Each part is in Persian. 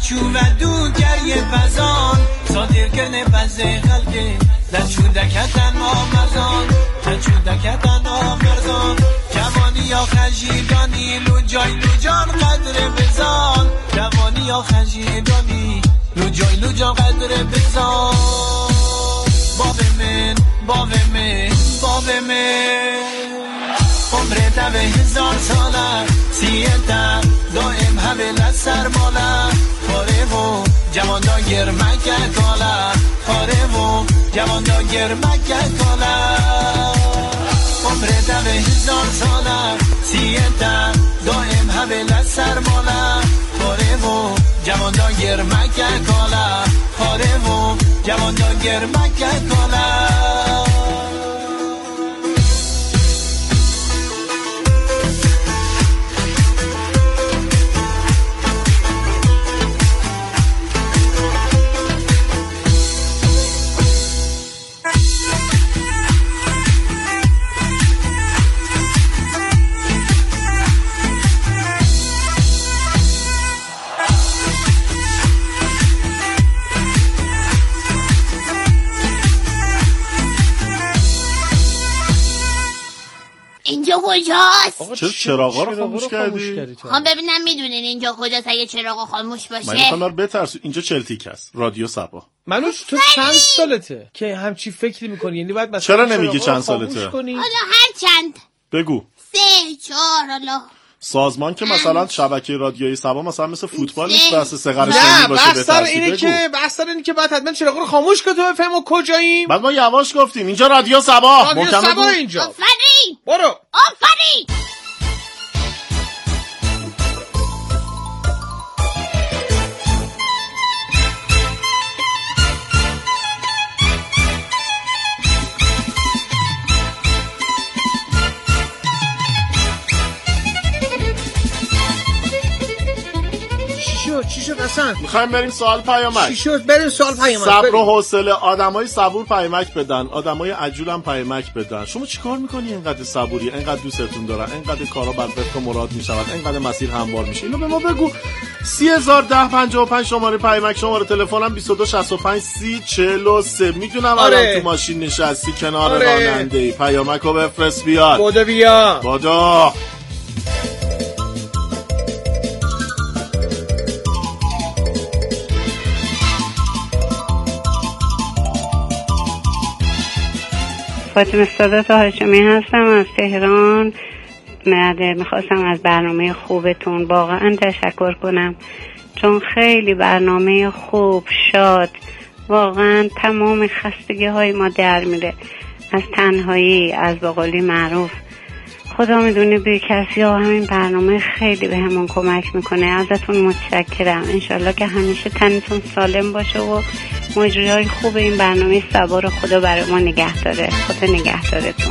لچو و دوگری پزان صادر کنه پزه خلقه لچو دکتن آمرزان لچو دکتن آمرزان جوانی یا خجیدانی لوجای لوجان قدر بزان جوانی یا خجیدانی لوجای لوجان قدر بزان باب من عمرت به 1000 ساله سیتا دائم حویل سرماله خاره و جوان دا گرمکه کاله خاره و جوان دا گرمکه کاله عمرت به 1000 ساله سیتا دائم حویل سرماله خاره و جوان دا گرمکه کاله خاره و جوان دا گرمکه کاله اینجا کجاست؟ چرا چراغا رو خاموش کردی؟ خواهم ببینم میدونین اینجا کجاست اگه چراغا خاموش باشه. من میخوام بترسو. اینجا چلتیک است، رادیو سبا. منوش تو چند سالته که همچی فکری میکنی؟ یعنی باید مثلا چرا نمیگی چند سالته؟ حالا هر چند؟ بگو. 3 4 حالا. سازمان که مثلا شبکه رادیویی سبا مثلا مثل فوتبال نیست بس سقر سنی باشه بترسی. بحث اینه که بعد حتما چراغا رو خاموش کن تو بفهمو کجاییم. بعد ما یواش گفتیم اینجا رادیو سبا. رادیو سبا اینجا. آفرین. برو. آفرین. چی شد اصلا؟ میخوایم بریم سوال پیامک. چی شد؟ بریم سوال پیامک. صبر و حوصله. آدمای صبور پیامک بدن، آدمای عجول هم پیامک بدن. شما چیکار میکنی اینقدر صبوری، اینقدر دوستتون دارن، اینقدر کارا بر وفق مراد میشود، اینقدر مسیر هموار میشه؟ اینو به ما بگو. 301055 شماره پیامک، شماره تلفنم 22653043. میدونم الان تو ماشین نشستی کنار راننده. پیامکو بفرست بیاد. بدو. فاطمه سادات هاشمی هستم از تهران. میخواستم از برنامه خوبتون واقعا تشکر کنم، چون خیلی برنامه خوب، شاد، واقعا تمام خستگی های ما در میره از تنهایی، از بقولی معروف. خدا میدونه به کسی ها همین برنامه خیلی به همون کمک میکنه. ازتون متشکرم. انشالله که همیشه تنتون سالم باشه و مجری های خوب این برنامه سبا رو خدا برای ما نگه داره. خدا نگه دارتون.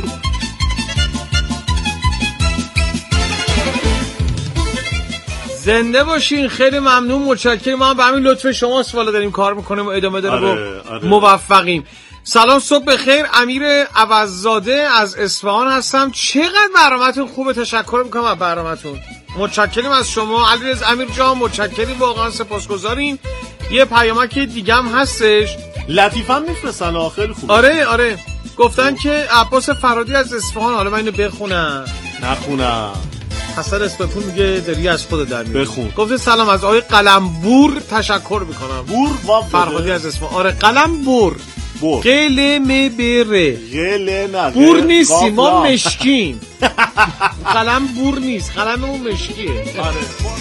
زنده باشین. خیلی ممنون، متشکرم. ما هم به همین لطف شما سوالا داریم کار میکنیم و ادامه داره و موفقیم. سلام، صبح بخیر. امیر عوضزاده از اصفهان هستم. چقدر برنامه‌تون خوبه. تشکر میکنم از برنامه‌تون. متشکرم از شما علیرضا امیر جان. متشکرم، واقعا سپاسگزاریم. یه پیامک دیگه هم هستش. لطیفا میفرستن. خیلی خوبه. آره گفتن که عباس فرادی از اصفهان. حالا من اینو بخونم. نخونم. حسن اسپپور میگه داری از خود در میاری. بخون. گفته سلام، از آقای قلمبور تشکر میکنم. بور فرهادی از اصفهان. قلمبور. قلم بره. قله نه. بور نیستی، ما مشکیم. قلم بور نیست، قلممون مشکیه. آره.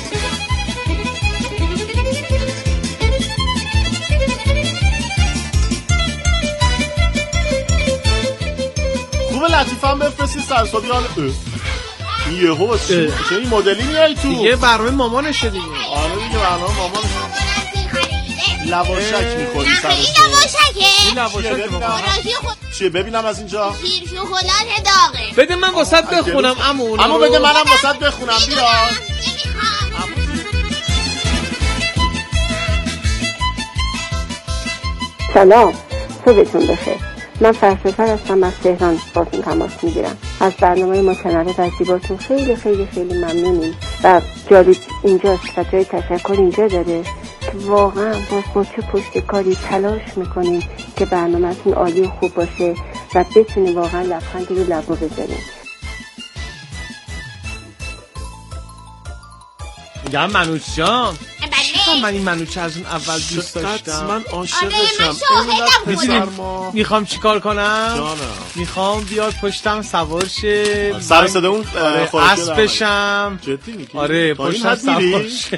خوب لطیفا بفرستی سرسابی حال یه هو چه این مدلی میای تو دیگه برنامه مامانشه دیگه. آره دیگه برنامه مامانشه. لواشک میخوری سر این لواشکه چیه ببینم از اینجا. شیر شکلات داغه. بده من واسط بخونم عمو بده منم واسط بخونم. بیا سلام، صبحتون بخیر. من فرسفر هستم از تهران باتون تماس میگیرم. از برنامه متنوع و زیباتون خیلی خیلی خیلی ممنونیم و جالب اینجاست و جای تشکر اینجا داره واقعا با چه پشتکاری تلاش میکنیم که برنامه‌تون عالی و خوب باشه و بتونیم واقعا لبخندی رو لبا بذاریم. میگم منوچ جان، بله. من این منوچه از اون اول دوست داشتم. من عاشقشم. میخوام چیکار کنم؟ جانم. میخوام بیاد پشتم سوار شه، سر صدا اون اسبشم. جدی میگی؟ آره پشتم سوار شه.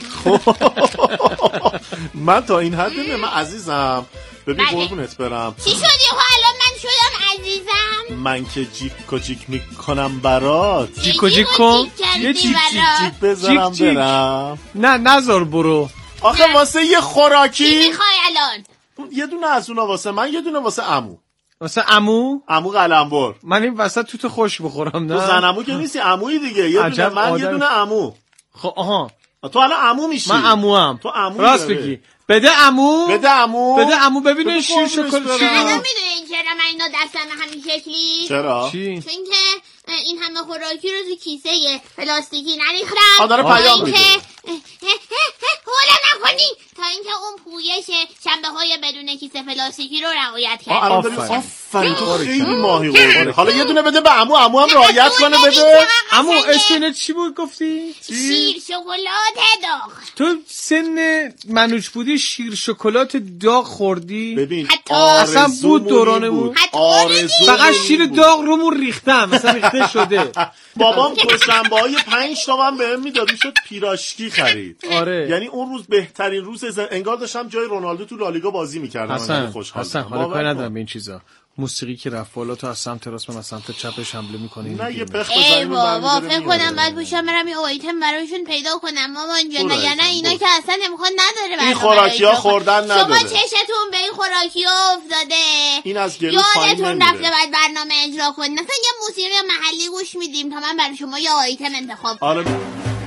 من تا این حد نه. من عزیزم ببین قربونت برم. چی شدی؟ الان من شدم عزیزم. من که جیک جیک میکنم برات. جیک کن یه جیک بذارم برم. نه نذار برو. آخه واسه یه خوراکی چی میخوای الان؟ یه دونه از اونا واسه من، یه دونه واسه عمو. واسه عمو قلمبر. من این وسط توت خوش بخورم. نه تو زن عمو که نیستی، عمویی دیگه. یه دونه من یه دونه عمو. خب آها تو الان عمو میشی. من عموام. تو عمو. راست بگی. بده عمو ببینه شیر شکلات. الان میدونی چرا من اینا دستم همین شکلی؟ چرا؟ چی؟ چون که این همه خوراکی رو تو کیسه پلاستیکی نریختم. داره پیام میده. حالا نکنی تا اینکه اون پویش شنبه‌های بدون کیسه پلاستیکی رو رعایت کردم. آفرین تو خیلی ماهی قربونه. حالا یه دونه بده به عمو هم رعایت کنه. بده عمو. اسم چی بود گفتی؟ شیر شکلات داغ. تو سن منوچ بودی شیر شکلات داغ خوردی؟ ببین اصلا بود دورانمون. فقط شیر داغ رومون ریختم، مثلا ریخته شده. بابام دوشنبه‌های 5 تومن بهم میداد، میشد پیراشکی خرید. آره. یعنی اون روز بهترین روز انگار داشتم جای رونالدو تو لالیگا بازی می‌کردم. من خوشحالم. اصلا حالا کاری ندارم به این چیزا. موسیقی که رفت بالا تو از سمت راست من از سمت چپش حمله می‌کنی. نه یه پخ بزنیم. بابا فکر کنم بعد باشم برم یه آیتم براشون پیدا کنم مامان جان، نه اینا که اصلا امکان نداره. این خوراکی‌ها خوردن نداره. شما چشتون به این خوراکی‌ها افتاده. این از گلو پایین یادتون رفته بعد برنامه اجرا کنین. مثلا یه موسیقی محلی گوش میدیم تا من برای شما یه آیتم انتخاب کنم. آره.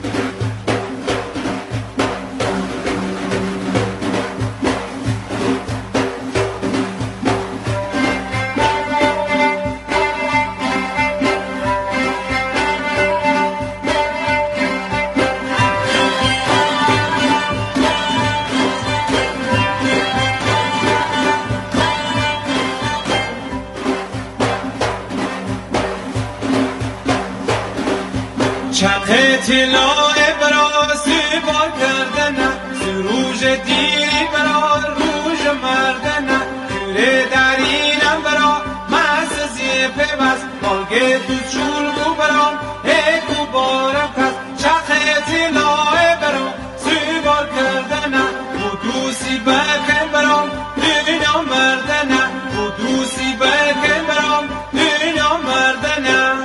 چرخ طلای برا سیبار کردنه سروج دیری برا روژ مردنه کوره درینم برا مرس زیپه بس مالگه دو چولگو برا هکو بارم کس چرخ طلای برا سیبار کردنه قدوسی بکن برا دینا مردنه قدوسی بکن برا دینا مردنه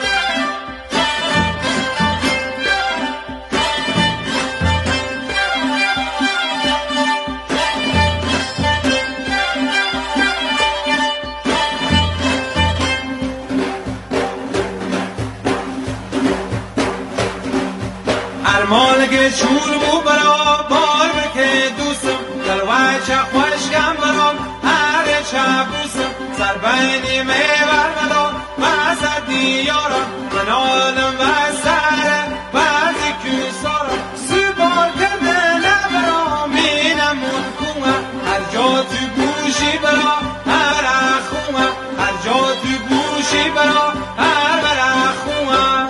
مالگه چول بو برا بار بکه دوستم دلوای چه خوشگم برام هر چه بوسم سر بینی میبر مدار وسط دیارم منالم و سره بعضی کسارم سیبار کرده نبرام مینم مدکومه هر جا تو گوشی برا هر اخومه هر جا تو گوشی برا هر اخومه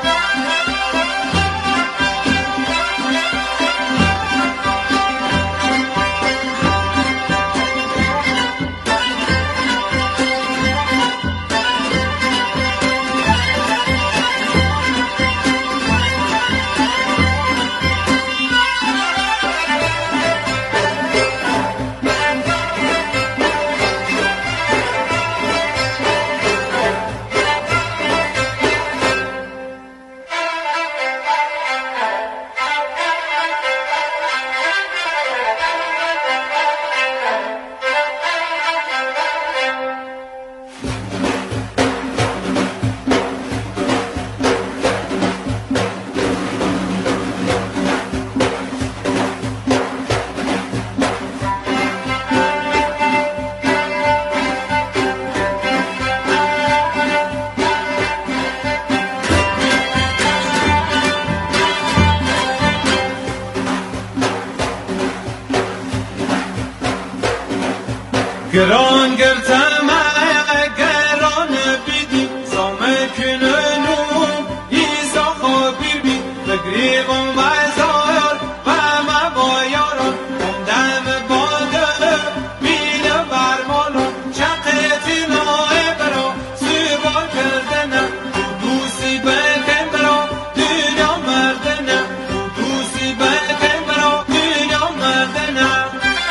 گران گرتم گران بیدی سامه کننو ایزا خوابی بی بگریبم وزایار و مبایاران دم باده بیده برمالا چقیتی نای برا سیبا کردنم دوسی بکن برا دنیا مردنم دوسی بکن برا دنیا مردنم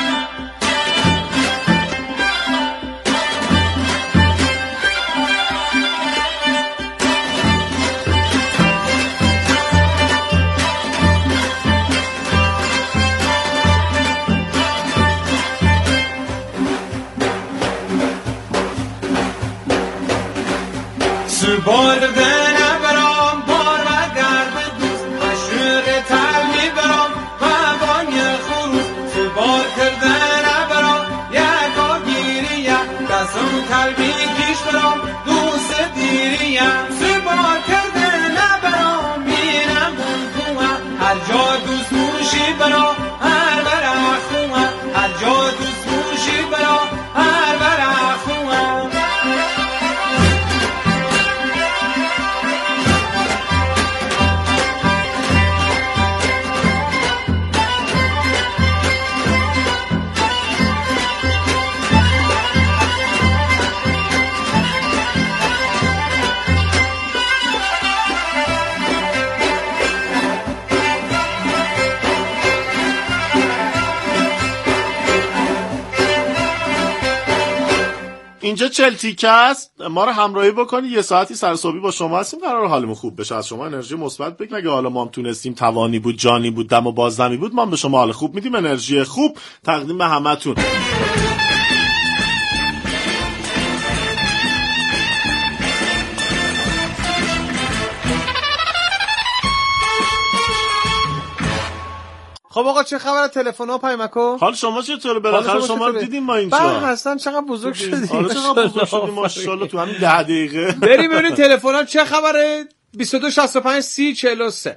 بار دنه برام بار و گرد دوست و شوق تلمی برام و بانی خروز بار کردنه برام یکا گیریه دستم تلمی کش برام دوست دیریه بار کردنه برام بینم بونکوه هر جا دوست موشی برام هر برا خوه هر جا دوست موشی برام هر برا خوه اینجا چلتیکه است. ما رو همراهی بکنی، یه ساعتی سر صبحی با شما هستیم، قرار حالمون خوب بشه، از شما انرژی مثبت بگیم. اگه حالا ما هم تونستیم، توانی بود، جانی بود، دم و بازدمی بود، ما هم به شما حال خوب میدیم، انرژی خوب تقدیم به همتون. خب آقا چه خبره؟ تلفن‌ها پیمکو؟ حال شما چطوره؟ بالاخره شما رو دیدیم ما اینجا. بعد هستن چقدر بزرگ شدی. آره چقدر بزرگ شدی ماشاءالله تو همین 10 دقیقه. بریم ببینیم تلفن‌ها چه خبره. 22 65 30 43.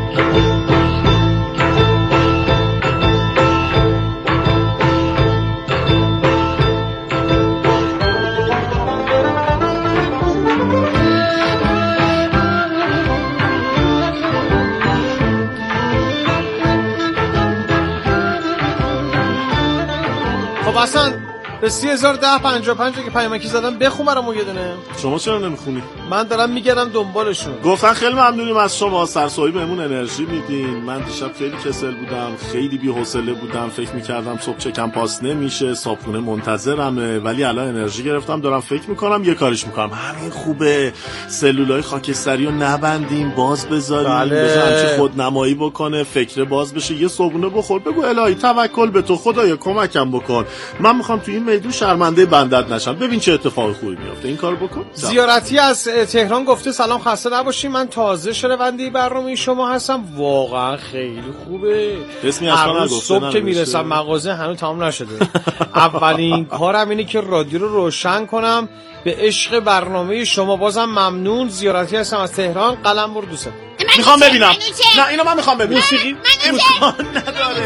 خب اصلا به 301055 که پیامکی زدم بخون برامون یه دونه. شما چرا نمیخونی؟ من دارم میگردم دنبالشون. گفتن خیلی ممنونیم از شما، سرسایی بهمون انرژی میدین. من دیشب خیلی کسل بودم، خیلی بی‌حوصله بودم، فکر میکردم صبح چکم پاس نمیشه، صابخونه منتظرمه، ولی الان انرژی گرفتم، دارم فکر میکنم یه کاریش میکنم. همین خوبه، سلولای خاکستری رو نبندیم، باز بذاریم، بذاریم چه خودنمایی بکنه، فکر باز بشه، یه صبحونه بخور، بگو الهی توکل به تو، خدایا کمکم بکن، من میخوام تو این میدون شرمنده بندت نشم، ببین چه اتفاقی خوبی میفته، این کارو بکن. زیارتی از تهران گفته سلام، خسته نباشین، من تازه شنونده برنامه شما هستم، واقعا خیلی خوبه. اسمی اصلا نگفته، صبح که میرسم مغازه هنوز تمام نشده. اولین کارم اینه که رادیو رو روشن کنم. به عشق برنامه شما بازم ممنون. زیارتی هستم از تهران، قلمبر دوستم. میخوام ببینم. نه اینو من میخوام ببینم. موسیقی نداره.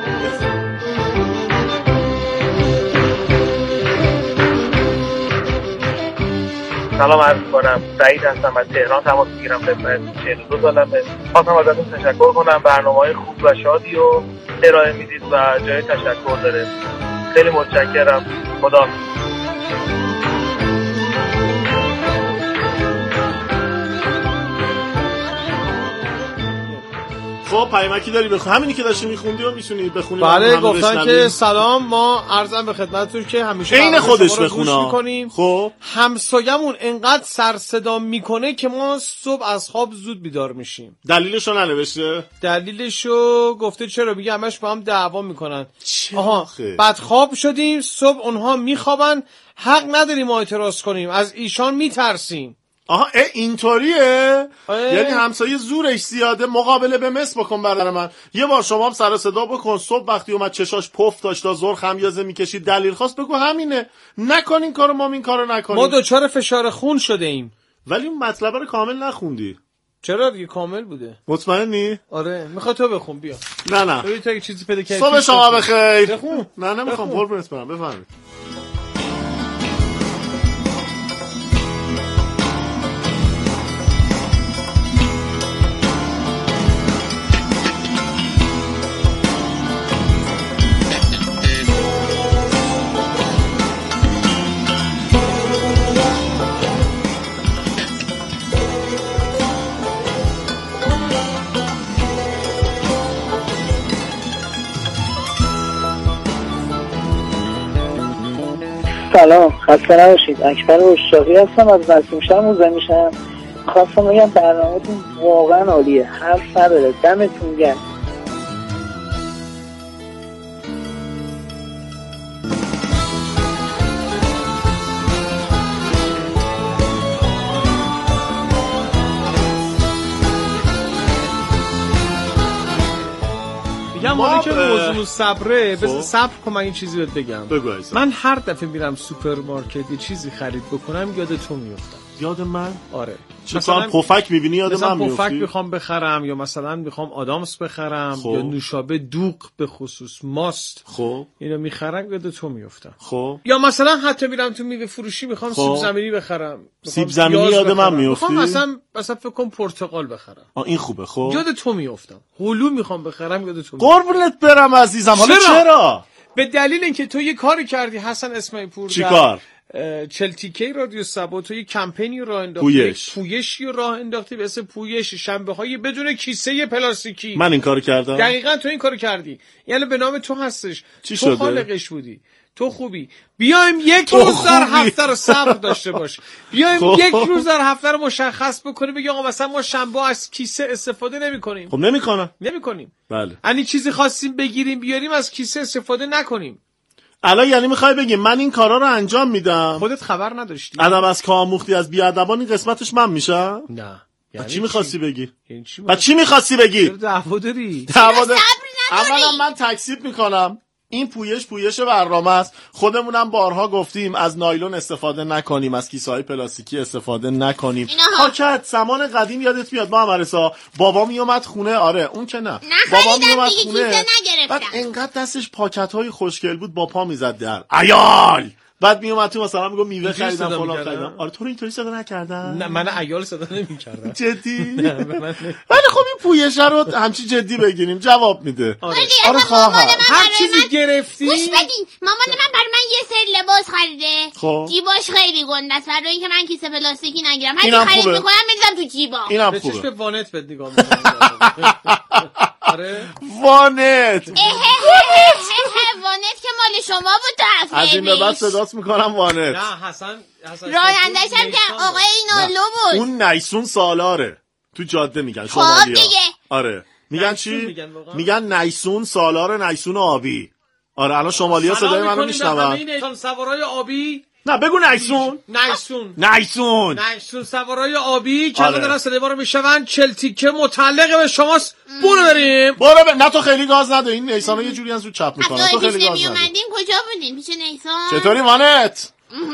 سلام عرض کنم، سعید هستم از تهران تماس میگیرم. خدمت 42 سالمه. خواستم ازتون تشکر کنم، برنامه‌های خوب و شادی رو ارائه میدید و جای تشکر داره. خیلی متشکرم. خدا. خب پیامکی داری بخون، همینی که داشتی میخوندی و میتونی بخونی. بله گفتن که سلام، ما عرضم به خدمتتون که همیشه عین خودش بخونه. خب همسایه‌مون انقدر سر صدا میکنه که ما صبح از خواب زود بیدار میشیم. دلیلشو ننوشته؟ دلیلشو گفته چرا، میگه همش با هم دعوا میکنن. آها بعد خواب شدیم، صبح اونها میخوابن، حق نداریم ما اعتراض کنیم، از ایشان میترسیم. آها اینطوریه؟ یعنی همسایه زورش زیاده، مقابله به مثل بکن برای من. یه بار شما هم سر صدا بکن، صبح وقتی اومد چشاش پف داشت تا ظهر خمیازه میکشید، دلیل خواست، بگو همینه، نکنین کارو، ما این کارو نکنیم. ما دوچار فشار خون شده ایم. ولی اون مطلب رو کامل نخوندی. چرا دیگه کامل بوده. مطمئنی؟ آره میخوای تو بخون، بیا. نه ببین تا چیزی پیدا کردی. صبح شما بخیر. بخون. نه نمیخوام، قربونت برم، بفرمایید. سلام، خسته نباشید. اکبر اشتاقی هستم از نسیم شهر موزه. خواستم بگم برنامه‌تون واقعا عالیه، حرف نداره. دمتون گرم. مالی که موضوع صبره، بذار صبر کن من این چیزی بهت بگم. بگو. من هر دفعه میرم سوپرمارکت یه چیزی خرید بکنم یاد تو میافتم. یاد من؟ آره. مثلا پفک میبینی یاد من میافتی؟ پفک میخوام بخرم یا مثلا میخوام آدامس بخرم یا نوشابه دوغ به خصوص ماست. خب اینو میخرم یاد تو میافتم. خب یا مثلا حتی میرم تو میوه فروشی میخوام سیب زمینی بخرم. سیب زمینی یاد من میافتی؟ میخوام مثلا فکر کنم پرتقال بخرم. این خوبه. خب یاد تو میافتم. هلو میخوام بخرم یاد تو. قربونت برم عزیزم. حالا چرا؟ به دلیل اینکه تو یه کاری کردی حسن اسماعیل پور. چی کار؟ چلتیکی رادیو سبا تو یه کمپینی راه انداختی، پویشی راه انداختی به اسم پویش شنبه‌های بدون کیسه پلاستیکی. من این کارو کردم. دقیقاً تو این کارو کردی، یعنی به نام تو هستش. چی تو شده؟ خالقش بودی، تو خوبی. بیایم یک روز در هفته رو صبر داشته باش. بیایم یک روز در هفته رو مشخص بکنیم، بگی آقا مثلا ما شنبه از کیسه استفاده نمی‌کنیم. خب نمی‌کنیم. بله. یعنی چیزی خواستیم بگیریم بیاریم از کیسه استفاده نکنیم. الان یعنی میخوای بگی من این کارا رو انجام میدم خودت خبر نداشتی؟ ادب از کاموختی از بیادبان این قسمتش من میشم؟ نه. یعنی چی میخواستی بگی؟ یعنی چی میخواستی بگی؟ دعوا داری؟ اولا من تکذیب میکنم. این پویش برنامه است. خودمونم بارها گفتیم از نایلون استفاده نکنیم، از کیسه‌های پلاستیکی استفاده نکنیم. پاکت زمان قدیم یادت میاد محمد بابا میومد خونه. آره اون که نه. بابا میومد خونه بعد انقدر دستش پاکت‌های خوشگل بود با پا میزد در عیال. بعد میومد تو مثلا میگم میوه خریدم فلان خریدم. آره تو رو اینطوری صدا نکردن؟ نه من عیال صدا نمی‌کردم. جدی؟ ولی خب این پویشه رو همچی جدی بگیریم جواب میده. آره خواهر هر چیزی گرفتی. گوش بدین مامان من برای من یه سری لباس خریده. خب جیباش خیلی گنده است برای اینکه من کیسه پلاستیکی نگیرم. هر چی خرید میکنم میذارم تو جیبام. اینم خوبه. به وانت بد نگاه می‌کنم. آره وانت وانت که مال شما بود تو از این به بعد صداست میکنم وانت. نه حسن رانندش هم که آقای اینالو بود. اون نیسون سالاره تو جاده میگن شمالیا. آره میگن چی؟ میگن نیسون سالار نیسون آبی. آره الان شمالیا صدای منو میشنون. سوارای آبی نه بگو نیسون سوارای آبی که الان دارن صدای ما رو میشنون. چلتیکه متعلق به شماست. بریم نه تو خیلی گاز نده. این نیسانا یه جوری از زود چپ میکنن. تو خیلی گاز نده. کجا بودین پیش نیسان؟ چطوری وانت؟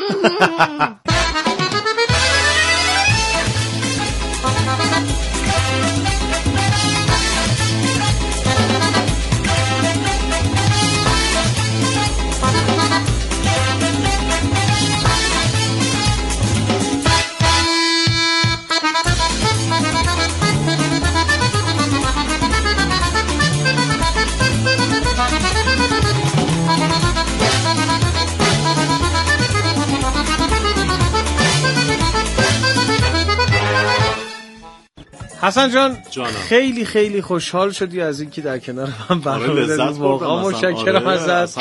حسن جان خیلی خیلی خوشحال شدی از اینکه در کنار من برنامه زدی. واقعا متشکرم ازت.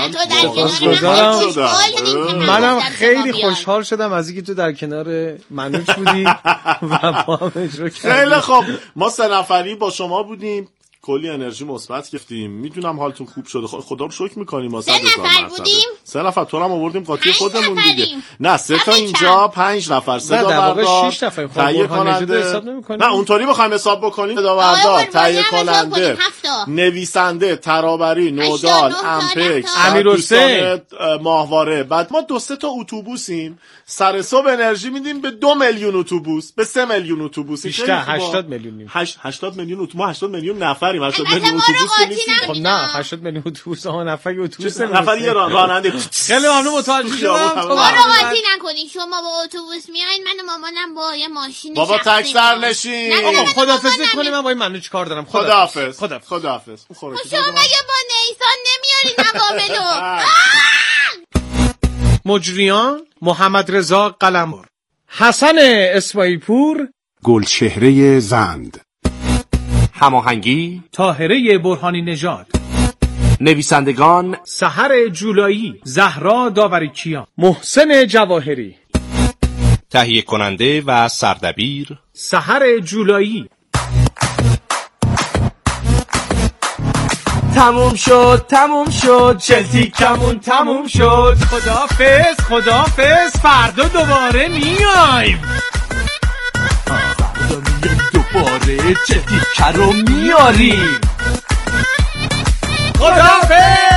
منم خیلی خوشحال شدم از اینکه تو در کنار منوچ بودی و با هم اجرا کردیم. خیلی خوب ما 3 نفری با شما بودیم. کلی انرژی مثبت گرفتیم. میدونم حالتون خوب شده. خدا رو شکر میکنیم. ما 3 نفر بودیم. 3 نفر تو هم آوردیم قاطی خودمون دیگه. نه 3 تا اینجا 5 نفر. 3 تا بردار 6 نفر. تهیه کننده حساب نمی‌کنیم. نه اونطوری بخوایم حساب بکنیم. بردار تهیه کننده نویسنده ترابری نودال امپکس امیرحسین ماهواره. بعد ما 2-3 تا اتوبوسیم. سر صبح انرژی میدیم به 2 میلیون اتوبوس، به 3 میلیون اتوبوس. بیشتر 80 میلیون. 80 میلیون اتوبوس. ما 80 میلیون نفریم. 80 میلیون اتوبوس نیستیم. خب نه 80 میلیون اتوبوس ها نفر اتوبوس نفر یه راننده. خیلی ممنون متوجه شدم. ما رو قاطی نکنین. شما با اتوبوس میایین من و مامانم با یه ماشین بابا تک سرنشین. خداحافظ کنیم. من با این منو چیکار دارم؟ خداحافظ. شما مگه با نیسان نمیارین عواملو؟ مجریان محمد رضا قلمبر، حسن اسماعیل پور، گلچهره زند، هماهنگی طاهره برهانی نژاد، نویسندگان سحر جولایی، زهرا داوریکیان، محسن جواهری. تهیه کننده و سردبیر سحر جولایی. تموم شد چلتیکمون تموم شد. خدافظ فردا دوباره میایم. دوباره چلتیکه رو میاریم. خدافظ.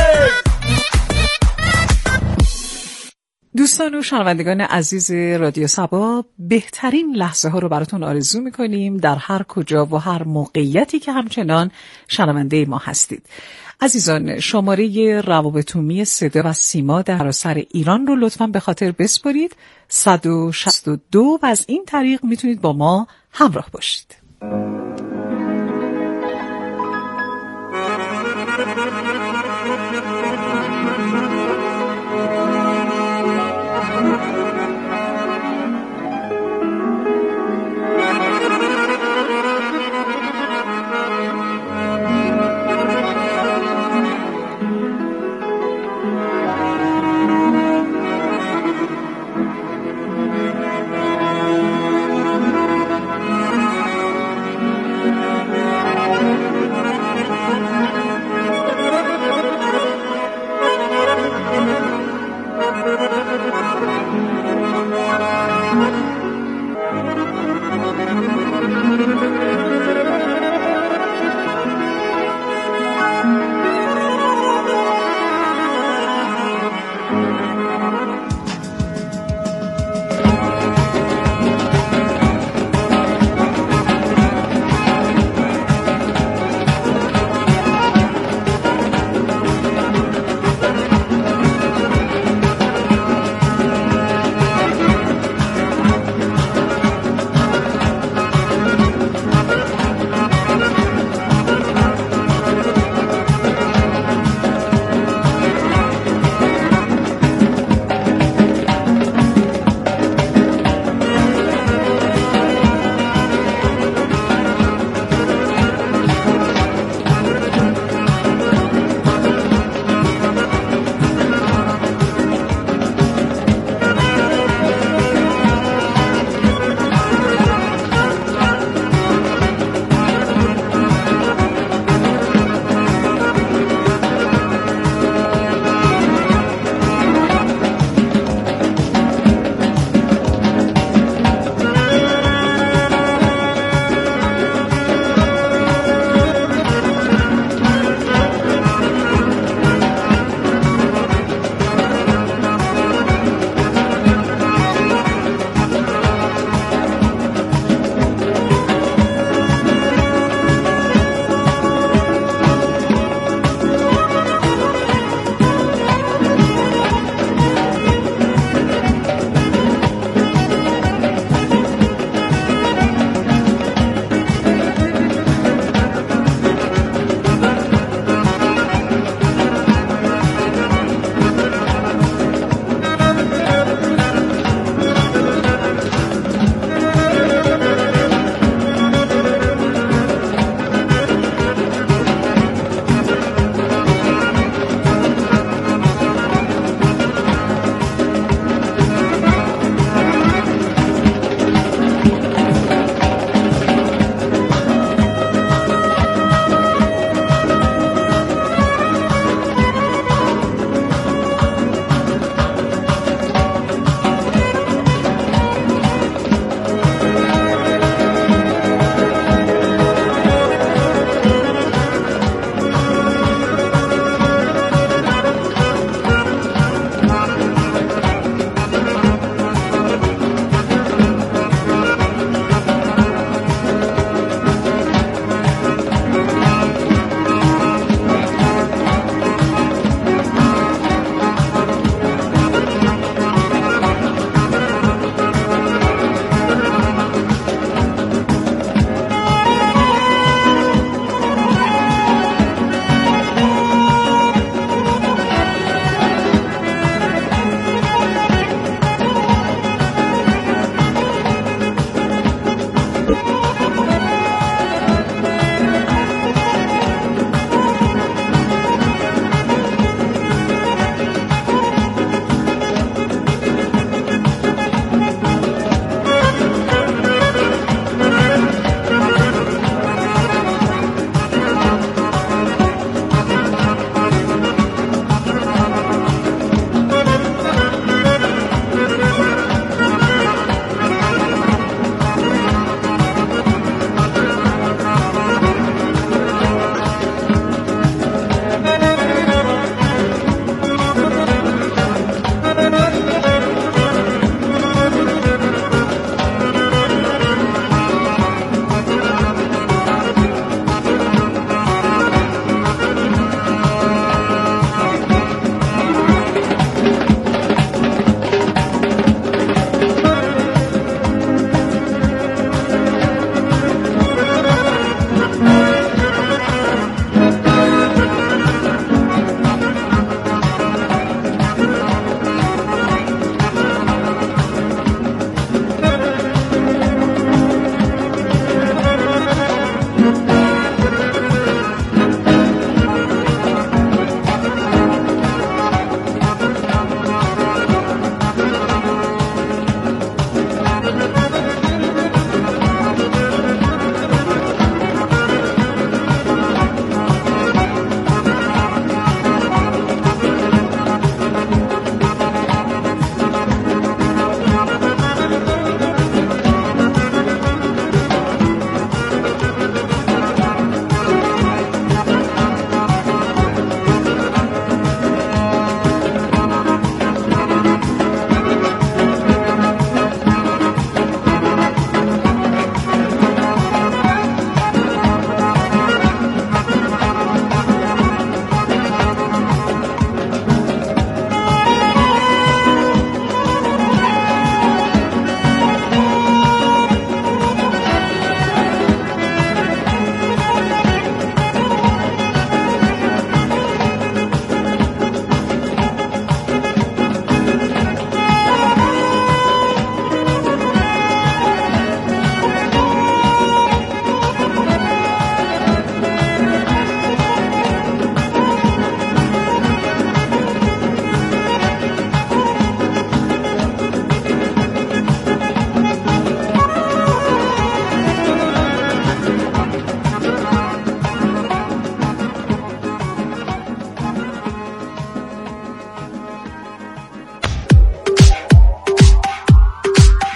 دوستان و شنوندگان عزیز رادیو صبا، بهترین لحظه ها رو براتون آرزو میکنیم در هر کجا و هر موقعیتی که همچنان شنونده ما هستید. عزیزان، شماره روابط عمومی صدا و سیما در سراسر ایران رو لطفاً به خاطر بسپارید، 162، و از این طریق میتونید با ما همراه باشید.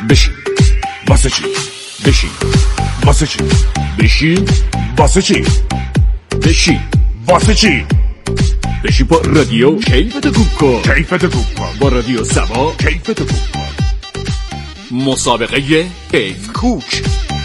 بشین. واسه چی؟ بشین. واسه چی؟ بشین. واسه چی؟ بشین. واسه چی؟ بشین با رادیو کیفتو خوب کن. کیفتو خوب کن با رادیو سبا. کیفتو خوب کن. مسابقه کیف کوک.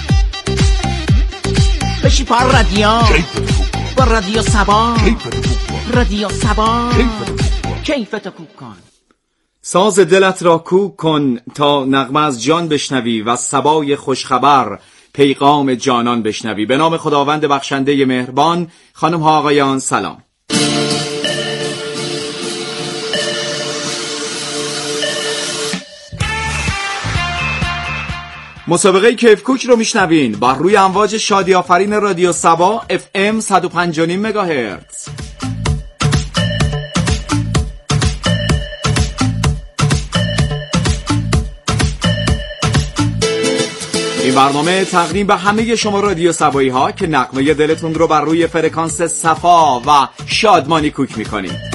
بشین با رادیو کیفتو خوب کن با رادیو سبا. کیفتو خوب کن. رادیو سبا. کیفتو خوب کن. کیفتو خوب کن. ساز دلت را کوک کن تا نغمه از جان بشنوی و صبای خوشخبر پیغام جانان بشنوی. به نام خداوند بخشنده مهربان. خانم ها آقایان سلام. مسابقه کیف کوک رو میشنوین بر روی امواج شادی آفرین رادیو سبا FM 105.5 مگاهرتز. این برنامه تقدیم به همه شما رادیو سبایی ها که نغمه دلتون رو بر روی فرکانس صفا و شادمانی کوک میکنید.